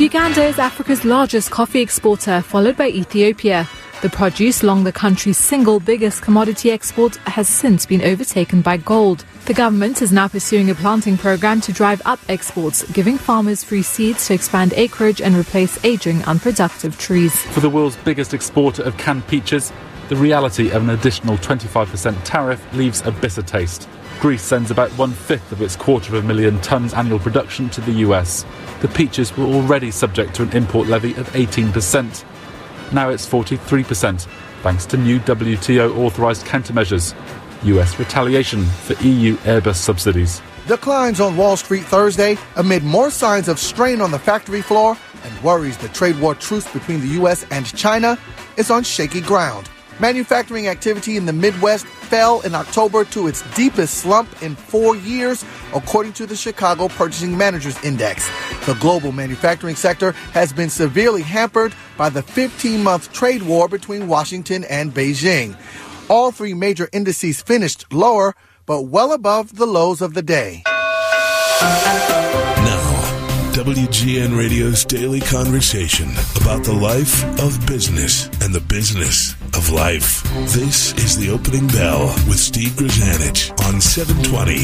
Uganda is Africa's largest coffee exporter, followed by Ethiopia. The produce, long the country's single biggest commodity export, has since been overtaken by gold. The government is now pursuing a planting program to drive up exports, giving farmers free seeds to expand acreage and replace aging, unproductive trees. For the world's biggest exporter of canned peaches, the reality of an additional 25% tariff leaves a bitter taste. Greece sends about 1/5 of its 250,000 tonnes annual production to the US. The peaches were already subject to an import levy of 18%. Now it's 43%, thanks to new WTO-authorised countermeasures. US retaliation for EU Airbus subsidies. Declines on Wall Street Thursday amid more signs of strain on the factory floor and worries the trade war truce between the U.S. and China is on shaky ground. Manufacturing activity in the Midwest fell in October to its deepest slump in 4 years, according to the Chicago Purchasing Managers Index. The global manufacturing sector has been severely hampered by the 15-month trade war between Washington and Beijing. All three major indices finished lower, but well above the lows of the day. WGN Radio's daily conversation about the life of business and the business of life. This is The Opening Bell with Steve Grzanich on 720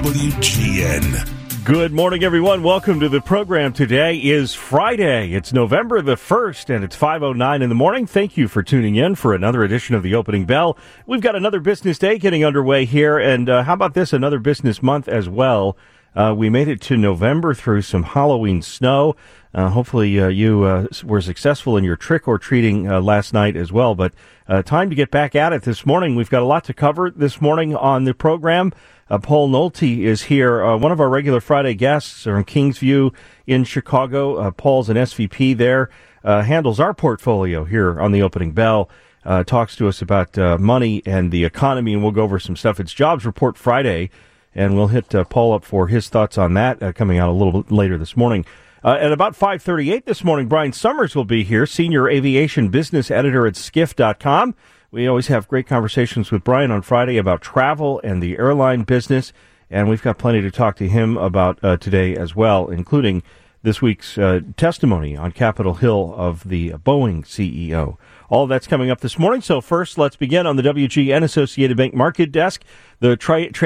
WGN. Good morning, everyone. Welcome to the program. Today is Friday. It's November the 1st, and it's 5:09 in the morning. Thank you for tuning in for another edition of The Opening Bell. We've got another business day getting underway here, and how about this, another business month as well. We made it to November through some Halloween snow. Hopefully you were successful in your trick-or-treating last night as well. But time to get back at it this morning. We've got a lot to cover this morning on the program. Paul Nolte is here, one of our regular Friday guests from Kingsview in Chicago. Paul's an SVP there, handles our portfolio here on the Opening Bell. Talks to us about money and the economy, and we'll go over some stuff. It's Jobs Report Friday. And we'll hit Paul up for his thoughts on that coming out a little bit later this morning. At about 5:38 this morning, Brian Summers will be here, Senior Aviation Business Editor at Skift.com. We always have great conversations with Brian on Friday about travel and the airline business, and we've got plenty to talk to him about today as well, including this week's testimony on Capitol Hill of the Boeing CEO. All that's coming up this morning. So first, let's begin on the WGN Associated Bank Market Desk. The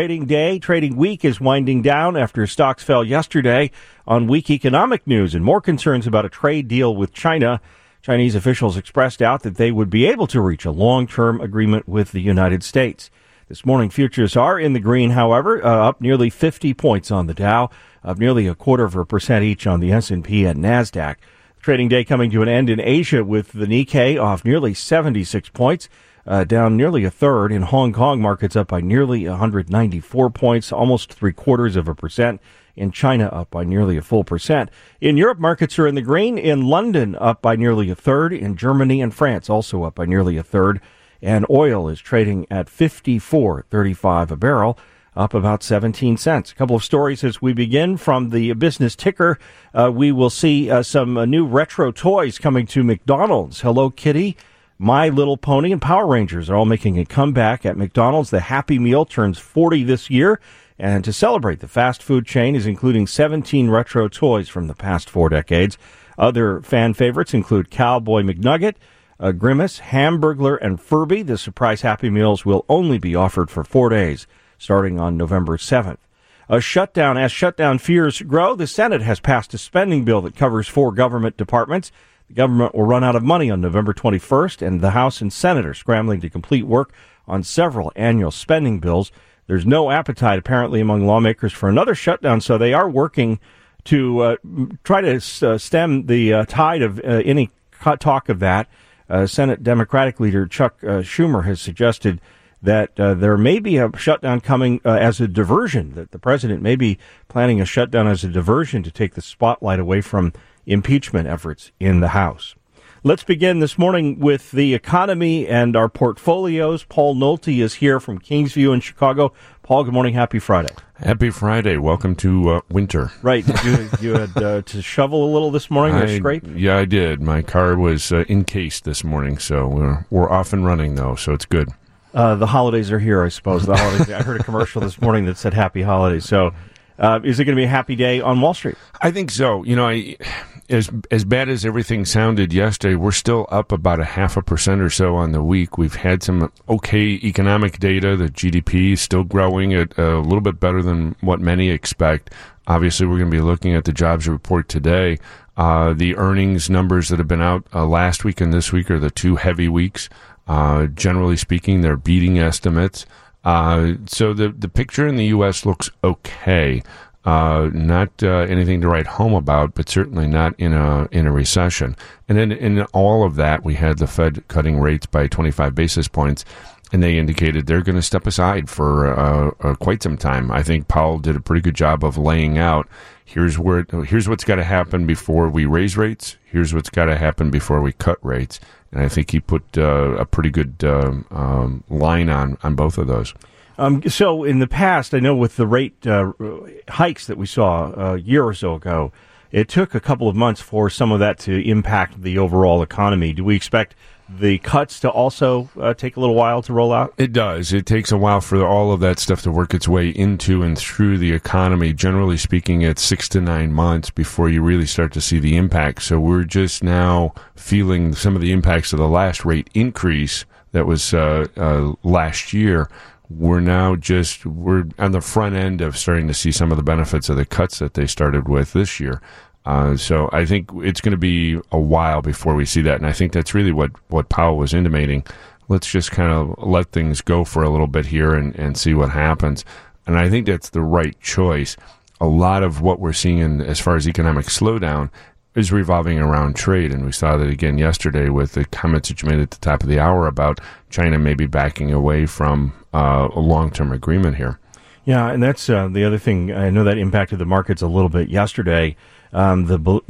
trading week is winding down after stocks fell yesterday on weak economic news and more concerns about a trade deal with China. Chinese officials expressed doubt that they would be able to reach a long-term agreement with the United States. This morning, futures are in the green, however, up nearly 50 points on the Dow, up nearly 0.25% each on the S&P and NASDAQ. Trading day coming to an end in Asia with the Nikkei off nearly 76 points, down nearly a third. In Hong Kong, markets up by nearly 194 points, almost 0.75%. In China, up by nearly a full percent. In Europe, markets are in the green. In London, up by nearly a third. In Germany and France, also up by nearly a third. And oil is trading at $54.35 a barrel, up about 17 cents. A couple of stories as we begin from the business ticker. We will see some new retro toys coming to McDonald's. Hello Kitty, My Little Pony, and Power Rangers are all making a comeback at McDonald's. The Happy Meal turns 40 this year. And to celebrate, the fast food chain is including 17 retro toys from the past 4 decades. Other fan favorites include Cowboy McNugget, Grimace, Hamburglar, and Furby. The surprise Happy Meals will only be offered for 4 days, starting on November 7th. As shutdown fears grow, the Senate has passed a spending bill that covers 4 government departments. The government will run out of money on November 21st, and the House and Senate are scrambling to complete work on several annual spending bills. There's no appetite, apparently, among lawmakers for another shutdown, so they are working to try to stem the tide of any talk of that. Senate Democratic leader Chuck Schumer has suggested that there may be a shutdown coming as a diversion, that the president may be planning a shutdown as a diversion to take the spotlight away from impeachment efforts in the House. Let's begin this morning with the economy and our portfolios. Paul Nolte is here from Kingsview in Chicago. Paul, good morning. Happy Friday. Happy Friday. Welcome to winter. Right. You had to shovel a little this morning or scrape? Yeah, I did. My car was encased this morning, so we're off and running, though, so it's good. The holidays are here, I suppose. The holidays. I heard a commercial this morning that said Happy Holidays. So is it going to be a happy day on Wall Street? I think so. as bad as everything sounded yesterday, we're still up about 0.5% or so on the week. We've had some okay economic data. The GDP is still growing at a little bit better than what many expect. Obviously, we're going to be looking at the jobs report today. The earnings numbers that have been out last week and this week are the two heavy weeks. Generally speaking, they're beating estimates. So the picture in the U.S. looks okay. Not anything to write home about, but certainly not in a recession. And then in all of that, we had the Fed cutting rates by 25 basis points, and they indicated they're going to step aside for quite some time. I think Powell did a pretty good job of laying out here's what's got to happen before we raise rates. Here's what's got to happen before we cut rates. And I think he put a pretty good line on both of those. So in the past, I know with the rate hikes that we saw a year or so ago, it took a couple of months for some of that to impact the overall economy. Do we expect the cuts to also take a little while to roll out? It does. It takes a while for all of that stuff to work its way into and through the economy. Generally speaking, it's 6 to 9 months before you really start to see the impact. So we're just now feeling some of the impacts of the last rate increase that was last year. We're on the front end of starting to see some of the benefits of the cuts that they started with this year. So I think it's going to be a while before we see that. And I think that's really what Powell was intimating. Let's just kind of let things go for a little bit here and see what happens. And I think that's the right choice. A lot of what we're seeing as far as economic slowdown is revolving around trade. And we saw that again yesterday with the comments that you made at the top of the hour about China maybe backing away from a long-term agreement here. Yeah, and that's the other thing. I know that impacted the markets a little bit yesterday. I don't want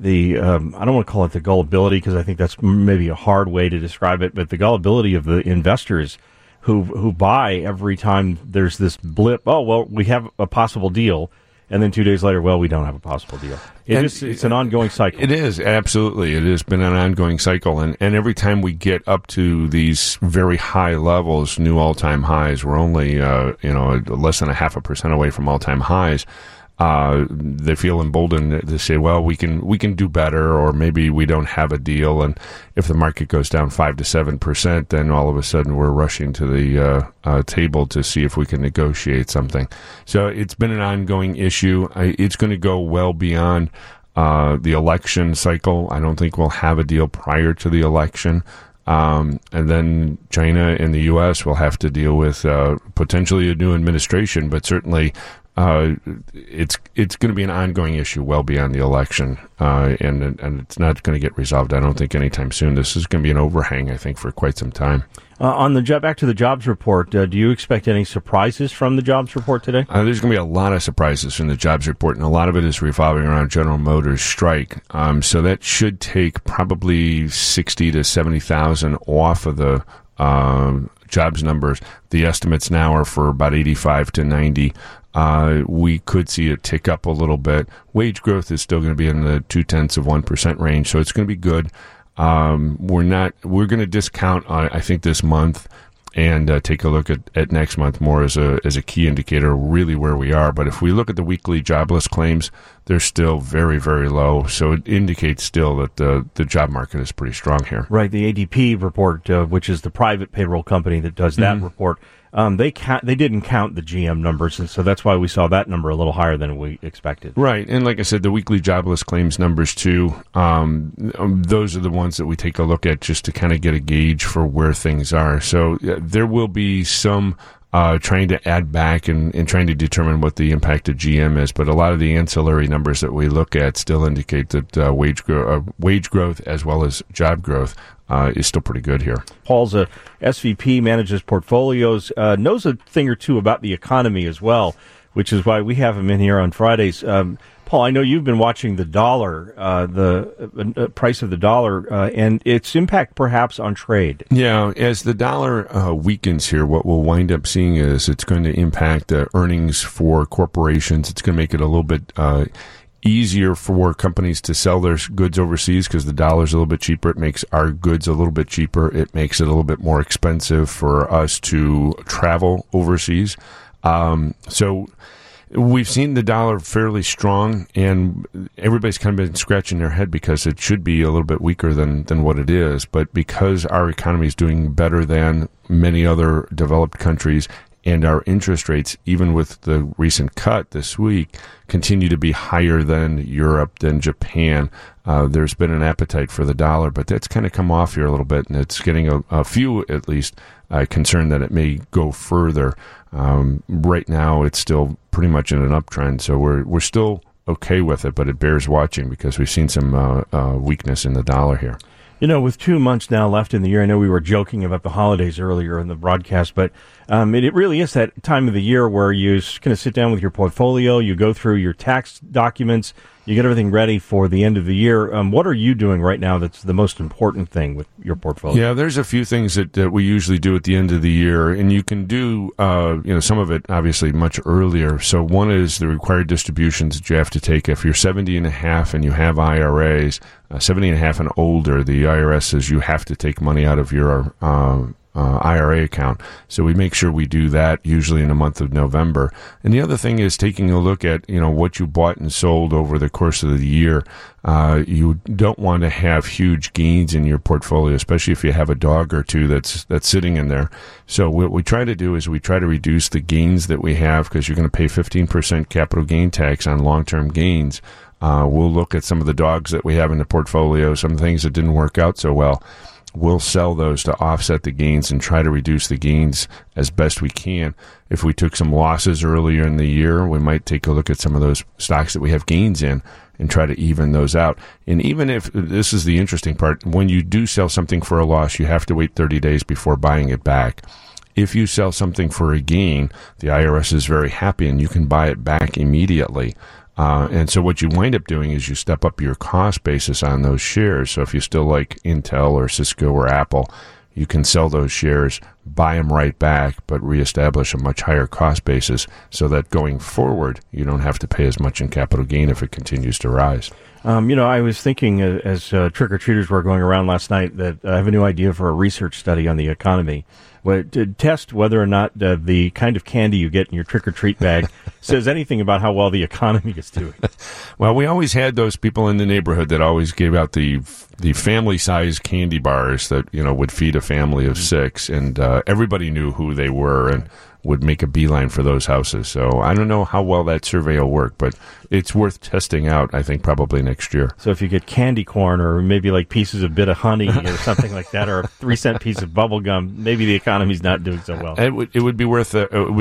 to call it the gullibility because I think that's maybe a hard way to describe it, but the gullibility of the investors who buy every time there's this blip. Oh, well, we have a possible deal. And then 2 days later, well, we don't have a possible deal. It's an ongoing cycle. It is, absolutely. It has been an ongoing cycle. And every time we get up to these very high levels, new all-time highs, we're only less than 0.5% away from all-time highs. They feel emboldened to say, well, we can do better, or maybe we don't have a deal. And if the market goes down 5 to 7%, then all of a sudden we're rushing to the table to see if we can negotiate something. So it's been an ongoing issue. It's going to go well beyond the election cycle. I don't think we'll have a deal prior to the election. And then China and the U.S. will have to deal with potentially a new administration, but certainly it's going to be an ongoing issue well beyond the election, and it's not going to get resolved, I don't think, anytime soon. This is going to be an overhang, I think, for quite some time. On the back to the jobs report, do you expect any surprises from the jobs report today? There's going to be a lot of surprises from the jobs report, and a lot of it is revolving around General Motors' strike. So that should take probably 60 to 70,000 off of the jobs numbers. The estimates now are for about 85 to 90. We could see it tick up a little bit. Wage growth is still going to be in the 0.2% range, so it's going to be good. We're going to discount, I think, this month and take a look at next month more as a key indicator really where we are. But if we look at the weekly jobless claims, they're still very, very low. So it indicates still that the job market is pretty strong here. Right. The ADP report, which is the private payroll company that does that report, they didn't count the GM numbers, and so that's why we saw that number a little higher than we expected. Right, and like I said, the weekly jobless claims numbers too, those are the ones that we take a look at just to kind of get a gauge for where things are. So there will be some trying to add back and trying to determine what the impact of GM is, but a lot of the ancillary numbers that we look at still indicate that wage growth as well as job growth is still pretty good here. Paul's a SVP, manages portfolios, knows a thing or two about the economy as well, which is why we have him in here on Fridays. Paul, I know you've been watching the dollar, the price of the dollar, and its impact perhaps on trade. Yeah, as the dollar weakens here, what we'll wind up seeing is it's going to impact earnings for corporations. It's going to make it a little bit easier for companies to sell their goods overseas because the dollar's a little bit cheaper. It makes our goods a little bit cheaper. It makes it a little bit more expensive for us to travel overseas. So We've seen the dollar fairly strong, and everybody's kind of been scratching their head because it should be a little bit weaker than what it is. But because our economy is doing better than many other developed countries, and our interest rates, even with the recent cut this week, continue to be higher than Europe, than Japan. There's been an appetite for the dollar, but that's kind of come off here a little bit, and it's getting a few, at least, concerned that it may go further. Right now, it's still pretty much in an uptrend, so we're still okay with it, but it bears watching because we've seen some weakness in the dollar here. You know, with 2 months now left in the year, I know we were joking about the holidays earlier in the broadcast, but it really is that time of the year where you kind of sit down with your portfolio, you go through your tax documents, you get everything ready for the end of the year. What are you doing right now that's the most important thing with your portfolio? Yeah, there's a few things that we usually do at the end of the year, and you can do some of it obviously much earlier. So one is the required distributions that you have to take. If you're 70 and a half and you have IRAs, 70 and a half and older, the IRS says you have to take money out of your IRA account. So we make sure we do that usually in the month of November. And the other thing is taking a look at, what you bought and sold over the course of the year. You don't want to have huge gains in your portfolio, especially if you have a dog or two that's sitting in there. So what we try to do is we try to reduce the gains that we have because you're going to pay 15% capital gain tax on long-term gains. We'll look at some of the dogs that we have in the portfolio, some things that didn't work out so well. We'll sell those to offset the gains and try to reduce the gains as best we can. If we took some losses earlier in the year, we might take a look at some of those stocks that we have gains in and try to even those out. And even if, this is the interesting part, when you do sell something for a loss, you have to wait 30 days before buying it back. If you sell something for a gain, the IRS is very happy and you can buy it back immediately. And so what you wind up doing is you step up your cost basis on those shares. So if you still like Intel or Cisco or Apple, you can sell those shares, buy them right back, but reestablish a much higher cost basis so that going forward, you don't have to pay as much in capital gain if it continues to rise. I was thinking as trick-or-treaters were going around last night that I have a new idea for a research study on the economy. To test whether or not the kind of candy you get in your trick-or-treat bag says anything about how well the economy is doing. Well, we always had those people in the neighborhood that always gave out the family-sized candy bars that, would feed a family of six, and everybody knew who they were and would make a beeline for those houses. So I don't know how well that survey will work, but it's worth testing out, I think, probably next year. So if you get candy corn or maybe like pieces of bit of honey or something like that, or a 3-cent piece of bubble gum, maybe the economy's not doing so well. It would be worth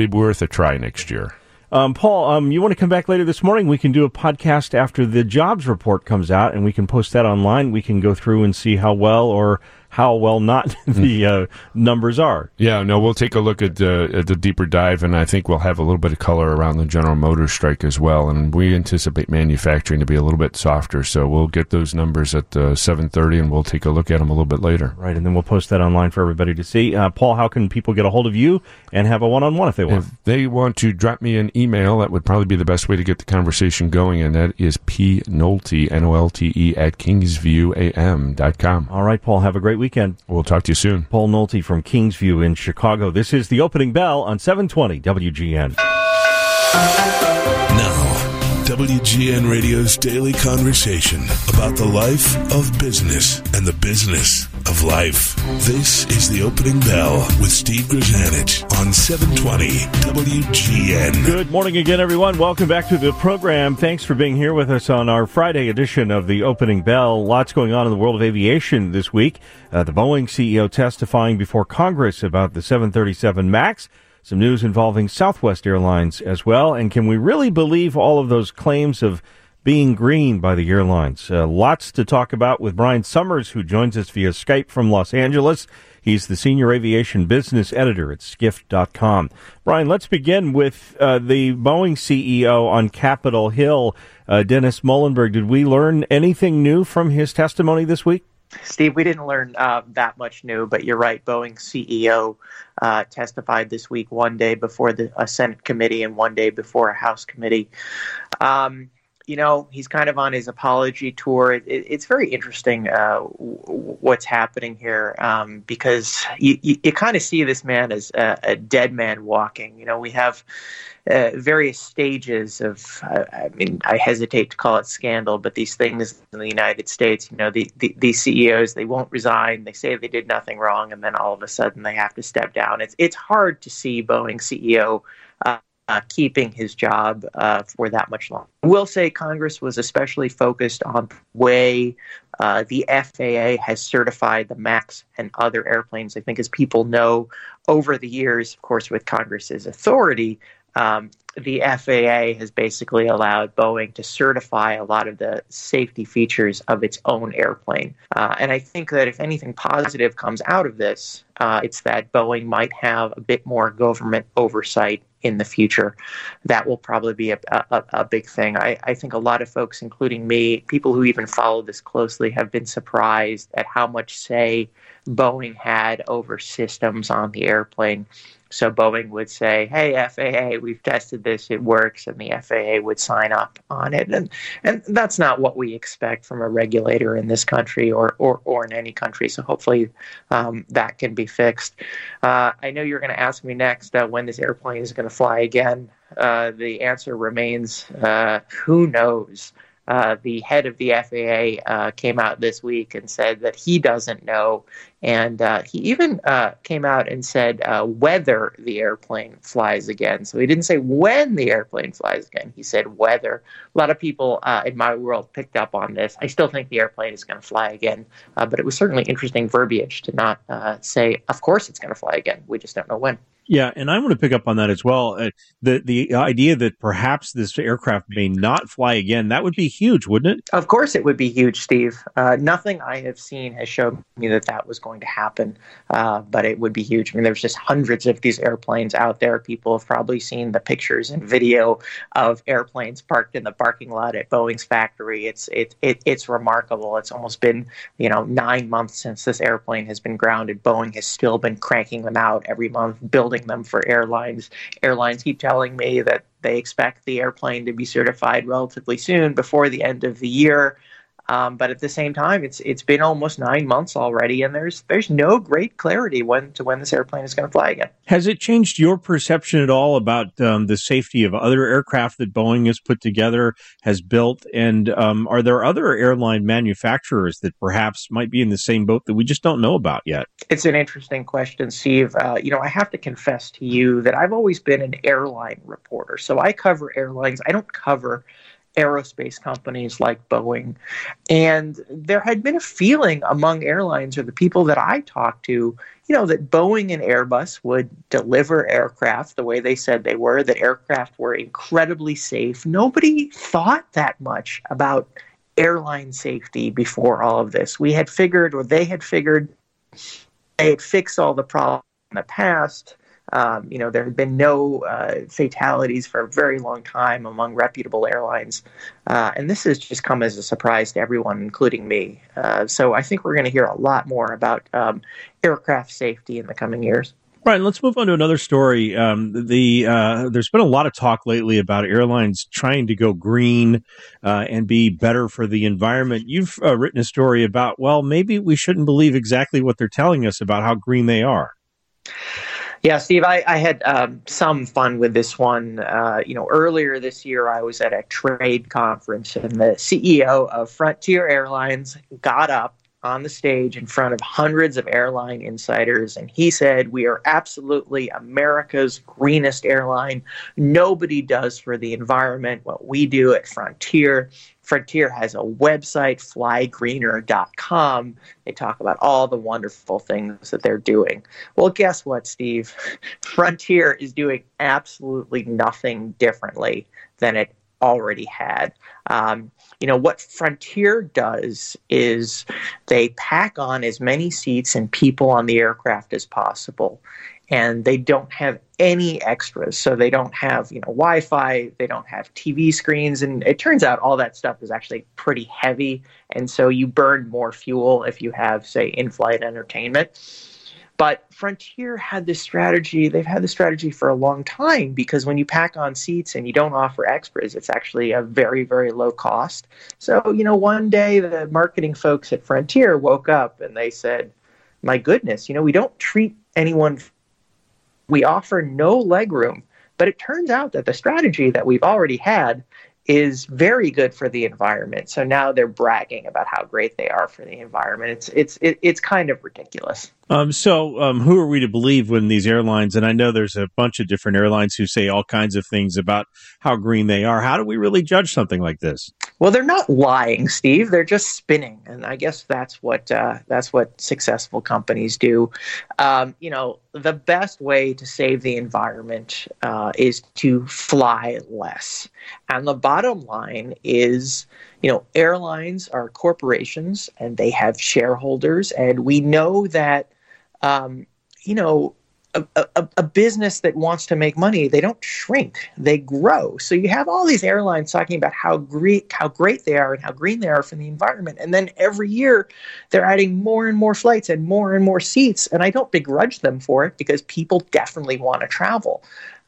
a try next year. Paul, you want to come back later this morning? We can do a podcast after the jobs report comes out, and we can post that online. We can go through and see how well or how well not the numbers are. Yeah, no, we'll take a look at the deeper dive, and I think we'll have a little bit of color around the General Motors strike as well. And we anticipate manufacturing to be a little bit softer, so we'll get those numbers at 7:30, and we'll take a look at them a little bit later. Right, and then we'll post that online for everybody to see. Paul, how can people get a hold of you and have a one-on-one if they want? If they want to drop me an email, that would probably be the best way to get the conversation going, and that is pnolte, Nolte, at kingsviewam.com. All right, Paul, have a great weekend. We'll talk to you soon. Paul Nolte from Kingsview in Chicago. This is the opening bell on 720 WGN. Now, WGN Radio's daily conversation about the life of business and the business of life. This is the opening bell with Steve Grzanich on 720 WGN. Good morning again, everyone. Welcome back to the program. Thanks for being here with us on our Friday edition of the opening bell. Lots going on in the world of aviation this week. The Boeing CEO testifying before Congress about the 737 MAX. Some news involving Southwest Airlines as well. And can we really believe all of those claims of being green by the airlines? Lots to talk about with Brian Summers, who joins us via Skype from Los Angeles. He's the senior aviation business editor at skift.com. Brian, let's begin with the Boeing CEO on Capitol Hill, Dennis Muilenburg. Did we learn anything new from his testimony this week? Steve, we didn't learn that much new, but you're right. Boeing's CEO testified this week, one day before a Senate committee and one day before a House committee. He's kind of on his apology tour. It's very interesting what's happening here because you kind of see this man as a dead man walking. We have various stages of, I hesitate to call it scandal, but these things in the United States, these CEOs, they won't resign. They say they did nothing wrong, and then all of a sudden they have to step down. It's hard to see Boeing CEO keeping his job for that much longer. I will say Congress was especially focused on the way the FAA has certified the MAX and other airplanes. I think as people know, over the years, of course, with Congress's authority, the FAA has basically allowed Boeing to certify a lot of the safety features of its own airplane. And I think that if anything positive comes out of this, it's that Boeing might have a bit more government oversight in the future. That will probably be a big thing. I think a lot of folks, including me, people who even follow this closely, have been surprised at how much say Boeing had over systems on the airplane. So Boeing would say, hey, FAA, we've tested this, it works, and the FAA would sign up on it. And that's not what we expect from a regulator in this country or in any country. So hopefully that can be fixed. I know you're going to ask me next when this airplane is going to fly again. The answer remains, who knows? The head of the FAA came out this week and said that he doesn't know. And he even came out and said whether the airplane flies again. So he didn't say when the airplane flies again. He said whether. A lot of people in my world picked up on this. I still think the airplane is going to fly again. But it was certainly interesting verbiage to not say, of course it's going to fly again. We just don't know when. Yeah, and I want to pick up on that as well. The idea that perhaps this aircraft may not fly again, that would be huge, wouldn't it? Of course it would be huge, Steve. Nothing I have seen has shown me that was going to happen, but it would be huge. I mean, there's just hundreds of these airplanes out there. People have probably seen the pictures and video of airplanes parked in the parking lot at Boeing's factory. It's remarkable. It's almost been 9 months since this airplane has been grounded. Boeing has still been cranking them out every month, building them for airlines. Airlines keep telling me that they expect the airplane to be certified relatively soon, before the end of the year. But at the same time, it's been almost 9 months already, and there's no great clarity when this airplane is going to fly again. Has it changed your perception at all about the safety of other aircraft that Boeing has put together, has built? And are there other airline manufacturers that perhaps might be in the same boat that we just don't know about yet? It's an interesting question, Steve. I have to confess to you that I've always been an airline reporter. So I cover airlines. I don't cover aerospace companies like Boeing. And there had been a feeling among airlines, or the people that I talked to, that Boeing and Airbus would deliver aircraft the way they said they were, that aircraft were incredibly safe. Nobody thought that much about airline safety before all of this. We had figured, or they had figured, they had fixed all the problems in the past. There had been no fatalities for a very long time among reputable airlines. And this has just come as a surprise to everyone, including me. So I think we're going to hear a lot more about aircraft safety in the coming years. Right. Let's move on to another story. There's been a lot of talk lately about airlines trying to go green and be better for the environment. You've written a story about, maybe we shouldn't believe exactly what they're telling us about how green they are. Yeah, Steve, I had some fun with this one. Earlier this year, I was at a trade conference, and the CEO of Frontier Airlines got up on the stage in front of hundreds of airline insiders, and he said, "We are absolutely America's greenest airline. Nobody does for the environment what we do at Frontier. Frontier has a website, flygreener.com. They talk about all the wonderful things that they're doing." Well, guess what, Steve? Frontier is doing absolutely nothing differently than it already had. What Frontier does is they pack on as many seats and people on the aircraft as possible. And they don't have any extras. So they don't have, Wi-Fi, they don't have TV screens. And it turns out all that stuff is actually pretty heavy. And so you burn more fuel if you have, say, in-flight entertainment. But Frontier had this strategy. They've had this strategy for a long time, because when you pack on seats and you don't offer extras, it's actually a very, very low cost. So, one day the marketing folks at Frontier woke up and they said, my goodness, we don't treat anyone. We offer no legroom. But it turns out that the strategy that we've already had is very good for the environment. So now they're bragging about how great they are for the environment. It's kind of ridiculous. So who are we to believe when these airlines, and I know there's a bunch of different airlines who say all kinds of things about how green they are. How do we really judge something like this? Well, they're not lying, Steve. They're just spinning. And I guess that's what successful companies do. The best way to save the environment is to fly less. And the bottom line is, airlines are corporations and they have shareholders. And we know that, a business that wants to make money, they don't shrink, they grow. So you have all these airlines talking about how great they are and how green they are for the environment. And then every year they're adding more and more flights and more seats. And I don't begrudge them for it, because people definitely want to travel.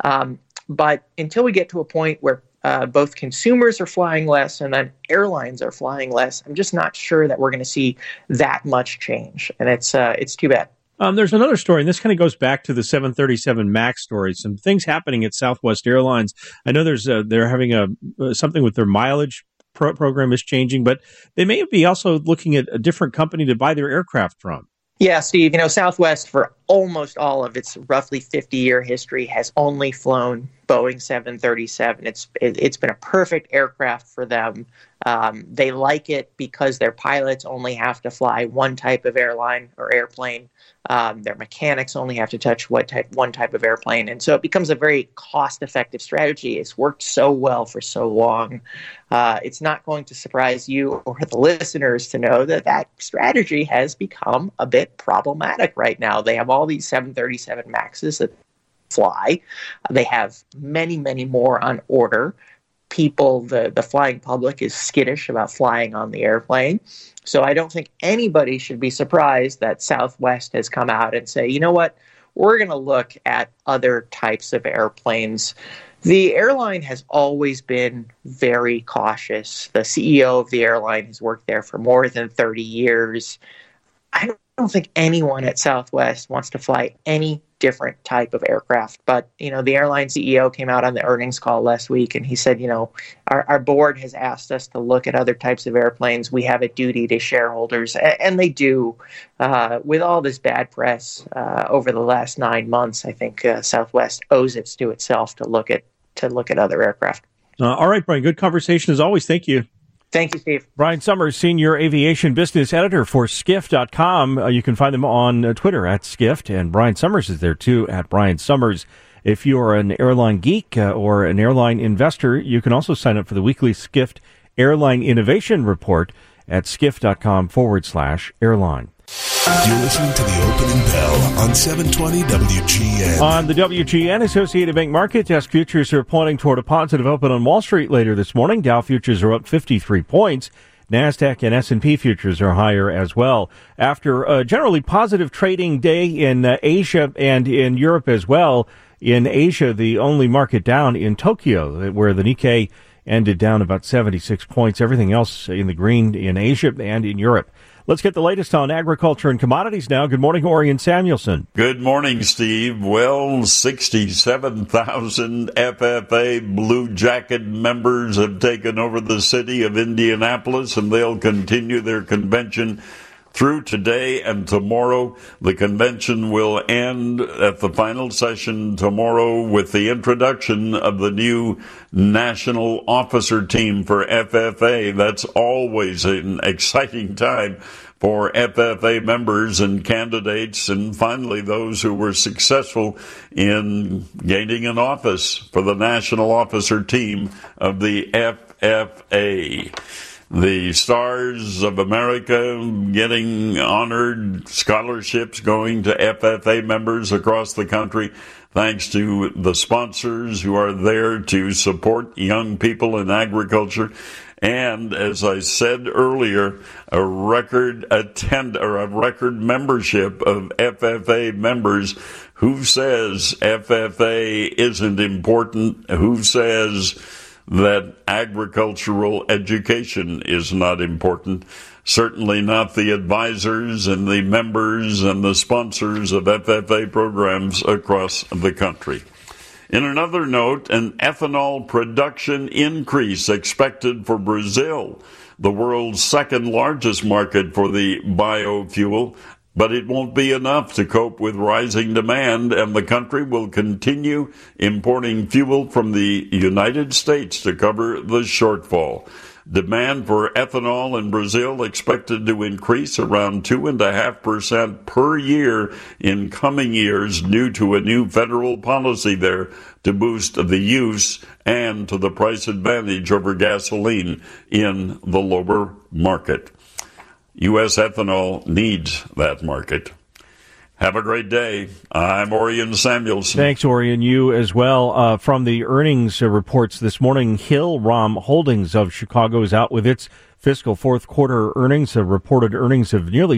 But until we get to a point where both consumers are flying less and then airlines are flying less, I'm just not sure that we're going to see that much change. And it's too bad. There's another story, and this kind of goes back to the 737 MAX story. Some things happening at Southwest Airlines. I know they're having something with their mileage program is changing, but they may be also looking at a different company to buy their aircraft from. Yeah, Steve, Southwest, for almost all of its roughly 50-year history, has only flown Boeing 737. It's been a perfect aircraft for them. They like it because their pilots only have to fly one type of airline or airplane. Their mechanics only have to touch one type of airplane. And so it becomes a very cost-effective strategy. It's worked so well for so long. It's not going to surprise you or the listeners to know that strategy has become a bit problematic right now. They have all these 737 MAXs that fly. They have many, many more on order. People, the flying public, is skittish about flying on the airplane. So I don't think anybody should be surprised that Southwest has come out and say, you know what, we're going to look at other types of airplanes. The airline has always been very cautious. The CEO of the airline has worked there for more than 30 years. I don't think anyone at Southwest wants to fly any different type of aircraft. But, the airline CEO came out on the earnings call last week and he said, our board has asked us to look at other types of airplanes. We have a duty to shareholders. And they do. With all this bad press over the last 9 months, I think Southwest owes it to itself to look at other aircraft. All right, Brian. Good conversation as always. Thank you. Thank you, Steve. Brian Summers, Senior Aviation Business Editor for Skift.com. You can find them on Twitter at Skift, and Brian Summers is there too at Brian Summers. If you're an airline geek or an airline investor, you can also sign up for the weekly Skift Airline Innovation Report at skift.com/airline. You're listening to the opening bell on 720 WGN. On the WGN Associated Bank Market Desk, futures are pointing toward a positive open on Wall Street later this morning. Dow futures are up 53 points. NASDAQ and S&P futures are higher as well. After a generally positive trading day in Asia and in Europe as well. In Asia, the only market down in Tokyo, where the Nikkei ended down about 76 points. Everything else in the green in Asia and in Europe. Let's get the latest on agriculture and commodities now. Good morning, Orion Samuelson. Good morning, Steve. Well, 67,000 FFA Blue Jacket members have taken over the city of Indianapolis, and they'll continue their convention through today and tomorrow. The convention will end at the final session tomorrow with the introduction of the new national officer team for FFA. That's always an exciting time for FFA members and candidates, and finally those who were successful in gaining an office for the national officer team of the FFA. The Stars of America getting honored, scholarships going to FFA members across the country. Thanks to the sponsors who are there to support young people in agriculture. And as I said earlier, a record membership of FFA members. Who says FFA isn't important? Who says that agricultural education is not important? Certainly not the advisors and the members and the sponsors of FFA programs across the country. In another note, an ethanol production increase expected for Brazil, the world's second largest market for the biofuel. But it won't be enough to cope with rising demand, and the country will continue importing fuel from the United States to cover the shortfall. Demand for ethanol in Brazil expected to increase around 2.5% per year in coming years due to a new federal policy there to boost the use and to the price advantage over gasoline in the lower market. U.S. ethanol needs that market. Have a great day. I'm Orion Samuelson. Thanks, Orion. You as well. From the earnings reports this morning, Hill-Rom Holdings of Chicago is out with its fiscal fourth quarter earnings, reported earnings of nearly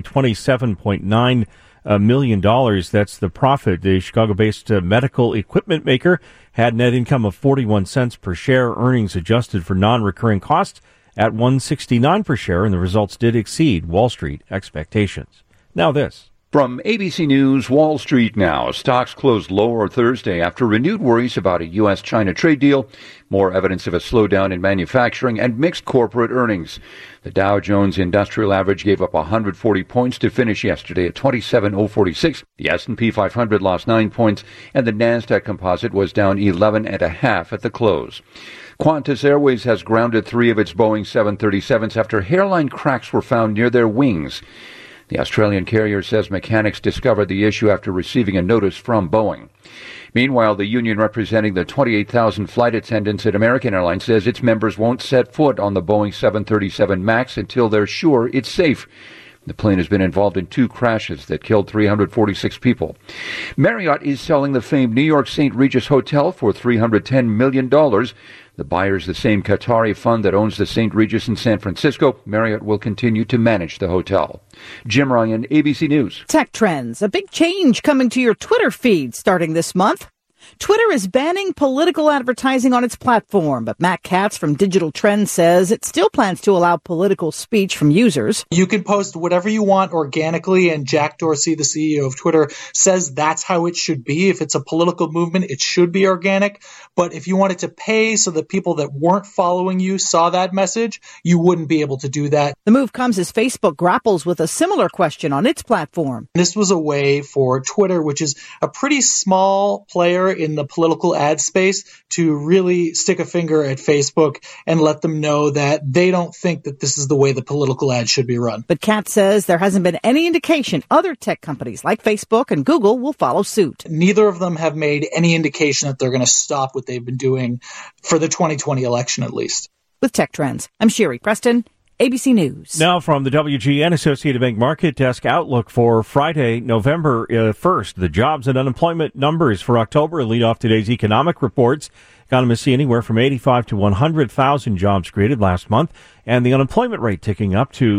$27.9 million. That's the profit. The Chicago-based medical equipment maker had net income of 41 cents per share, earnings adjusted for non-recurring costs at $1.69 per share, and the results did exceed Wall Street expectations. Now this. From ABC News, Wall Street now. Stocks closed lower Thursday after renewed worries about a U.S.-China trade deal, more evidence of a slowdown in manufacturing, and mixed corporate earnings. The Dow Jones Industrial Average gave up 140 points to finish yesterday at 27,046. The S&P 500 lost 9 points, and the NASDAQ Composite was down 11.5 at the close. Qantas Airways has grounded 3 of its Boeing 737s after hairline cracks were found near their wings. The Australian carrier says mechanics discovered the issue after receiving a notice from Boeing. Meanwhile, the union representing the 28,000 flight attendants at American Airlines says its members won't set foot on the Boeing 737 MAX until they're sure it's safe. The plane has been involved in 2 crashes that killed 346 people. Marriott is selling the famed New York St. Regis Hotel for $310 million. The buyer is the same Qatari fund that owns the St. Regis in San Francisco. Marriott will continue to manage the hotel. Jim Ryan, ABC News. Tech trends. A big change coming to your Twitter feed starting this month. Twitter is banning political advertising on its platform, but Matt Katz from Digital Trends says it still plans to allow political speech from users. You can post whatever you want organically, and Jack Dorsey, the CEO of Twitter, says that's how it should be. If it's a political movement, it should be organic. But if you wanted to pay so that people that weren't following you saw that message, you wouldn't be able to do that. The move comes as Facebook grapples with a similar question on its platform. This was a way for Twitter, which is a pretty small player in the political ad space, to really stick a finger at Facebook and let them know that they don't think that this is the way the political ad should be run. But Katz says there hasn't been any indication other tech companies like Facebook and Google will follow suit. Neither of them have made any indication that they're going to stop what they've been doing for the 2020 election, at least. With Tech Trends, I'm Sherry Preston, ABC News. Now from the WGN Associated Bank Market Desk outlook for Friday, November 1st. The jobs and unemployment numbers for October lead off today's economic reports. Economists see anywhere from 85 to 100,000 jobs created last month, and the unemployment rate ticking up to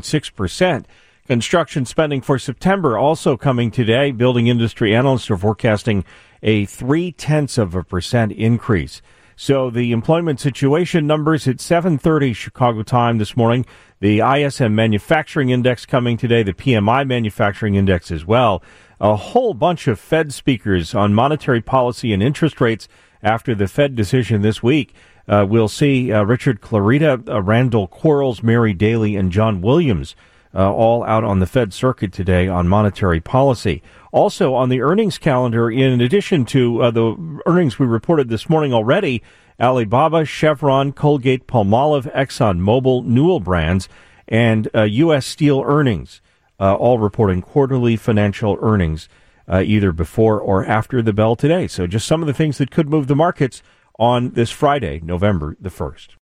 3.6%. Construction spending for September also coming today. Building industry analysts are forecasting a 0.3% increase. So the employment situation numbers at 7:30 Chicago time this morning. The ISM Manufacturing Index coming today, the PMI Manufacturing Index as well. A whole bunch of Fed speakers on monetary policy and interest rates after the Fed decision this week. We'll see Richard Clarida, Randall Quarles, Mary Daly, and John Williams all out on the Fed circuit today on monetary policy. Also on the earnings calendar, in addition to the earnings we reported this morning already, Alibaba, Chevron, Colgate-Palmolive, ExxonMobil, Newell Brands, and U.S. Steel earnings, all reporting quarterly financial earnings either before or after the bell today. So just some of the things that could move the markets on this Friday, November the 1st.